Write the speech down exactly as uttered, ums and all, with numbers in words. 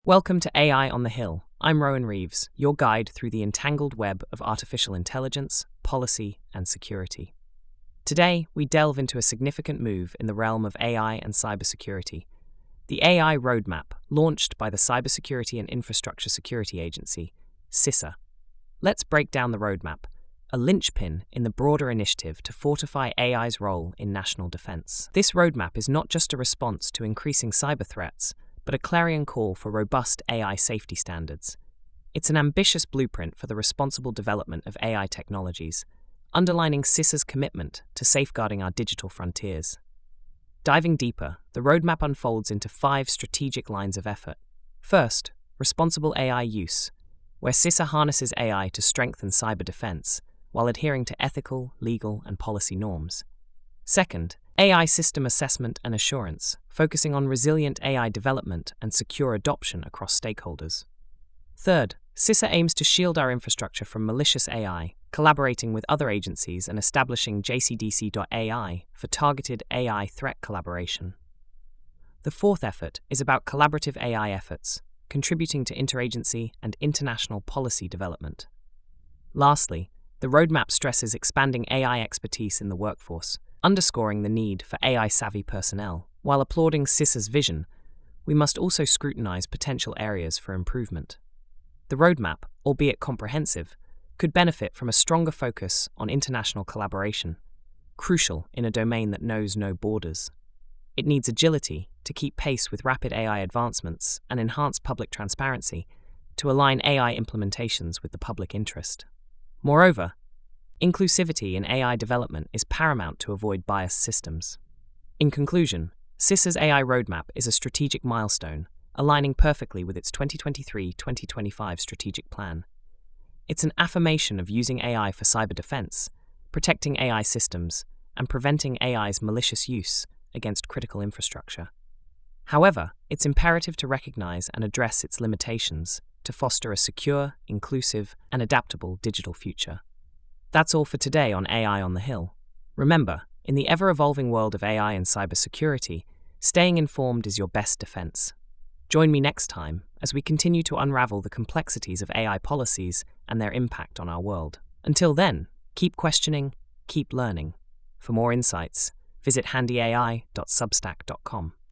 Welcome to A I on the Hill. I'm Rowan Reeves, your guide through the entangled web of artificial intelligence, policy, and security. Today, we delve into a significant move in the realm of A I and cybersecurity. The A I Roadmap, launched by the Cybersecurity and Infrastructure Security Agency, CISA. Let's break down the roadmap, a linchpin in the broader initiative to fortify A I's role in national defense. This roadmap is not just a response to increasing cyber threats, but a clarion call for robust A I safety standards. It's an ambitious blueprint for the responsible development of A I technologies, underlining CISA's commitment to safeguarding our digital frontiers. Diving deeper, the roadmap unfolds into five strategic lines of effort. First, responsible A I use, where CISA harnesses A I to strengthen cyber defense, while adhering to ethical, legal, and policy norms. Second, A I system assessment and assurance, focusing on resilient A I development and secure adoption across stakeholders. Third, CISA aims to shield our infrastructure from malicious A I, collaborating with other agencies and establishing J C D C dot A I for targeted A I threat collaboration. The fourth effort is about collaborative A I efforts, contributing to interagency and international policy development. Lastly, the roadmap stresses expanding A I expertise in the workforce, underscoring the need for A I-savvy personnel. While applauding CISA's vision, we must also scrutinize potential areas for improvement. The roadmap, albeit comprehensive, could benefit from a stronger focus on international collaboration, crucial in a domain that knows no borders. It needs agility to keep pace with rapid A I advancements and enhance public transparency to align A I implementations with the public interest. Moreover, inclusivity in A I development is paramount to avoid biased systems. In conclusion, CISA's A I roadmap is a strategic milestone, aligning perfectly with its twenty twenty-three to twenty twenty-five strategic plan. It's an affirmation of using A I for cyber defense, protecting A I systems, and preventing A I's malicious use against critical infrastructure. However, it's imperative to recognize and address its limitations to foster a secure, inclusive, and adaptable digital future. That's all for today on A I on the Hill. Remember, in the ever-evolving world of A I and cybersecurity, staying informed is your best defense. Join me next time as we continue to unravel the complexities of A I policies and their impact on our world. Until then, keep questioning, keep learning. For more insights, visit handy A I dot substack dot com.